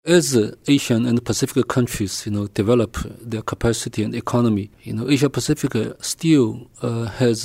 As Asian and Pacific countries, develop their capacity and economy, Asia Pacific still has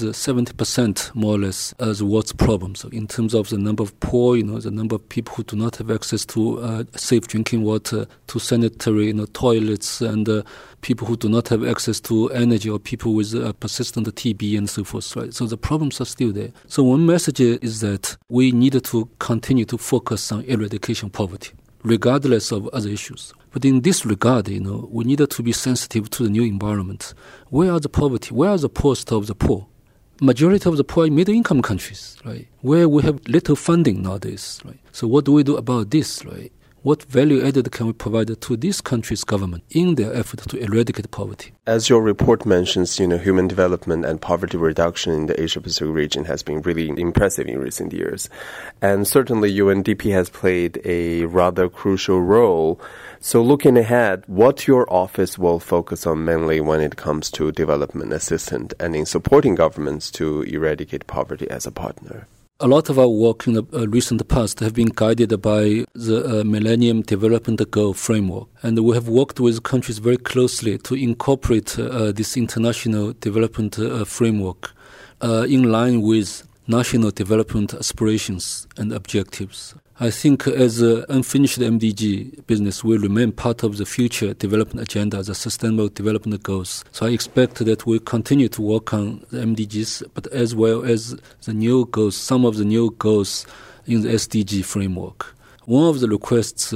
70% more or less as world's problems. So in terms of the number of poor, the number of people who do not have access to safe drinking water, to sanitary, toilets, and people who do not have access to energy, or people with persistent TB and so forth. Right? So the problems are still there. So one message is that we need to continue to focus on eradication of poverty, regardless of other issues. But in this regard, we need to be sensitive to the new environment. Where are the poverty? Where are the poorest of the poor? Majority of the poor in middle-income countries, right? Where we have little funding nowadays, right? So what do we do about this, right? What value added can we provide to this country's government in their effort to eradicate poverty? As your report mentions, human development and poverty reduction in the Asia-Pacific region has been really impressive in recent years. And certainly UNDP has played a rather crucial role. So looking ahead, what your office will focus on mainly when it comes to development assistance and in supporting governments to eradicate poverty as a partner? A lot of our work in the recent past have been guided by the Millennium Development Goal framework. And we have worked with countries very closely to incorporate this international development framework in line with national development aspirations and objectives. I think as unfinished MDG business will remain part of the future development agenda, the Sustainable Development Goals. So I expect that we'll continue to work on the MDGs, but as well as the new goals, some of the new goals in the SDG framework. One of the requests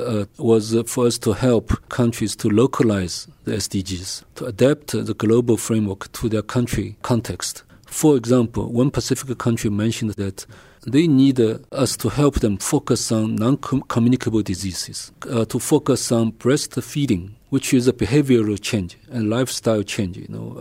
was for us to help countries to localize the SDGs, to adapt the global framework to their country context. For example, one Pacific country mentioned that they need us to help them focus on non-communicable diseases, to focus on breastfeeding, which is a behavioral change and lifestyle change.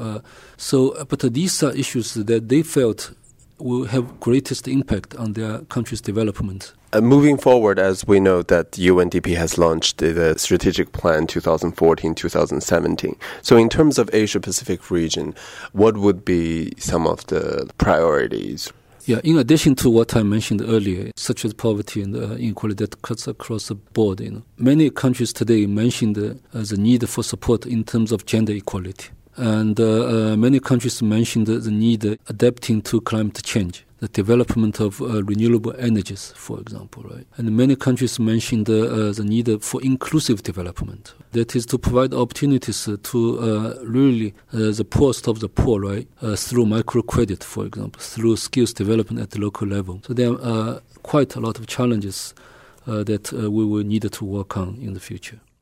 But these are issues that they felt will have greatest impact on their country's development. Moving forward, as we know that UNDP has launched the Strategic Plan 2014-2017. So in terms of Asia-Pacific region, what would be some of the priorities? Yeah, in addition to what I mentioned earlier, such as poverty and inequality that cuts across the board, many countries today mentioned the need for support in terms of gender equality. And many countries mentioned the need adapting to climate change, the development of renewable energies, for example, right? And many countries mentioned the need for inclusive development. That is to provide opportunities to really the poorest of the poor, right? Through microcredit, for example, through skills development at the local level. So there are quite a lot of challenges that we will need to work on in the future.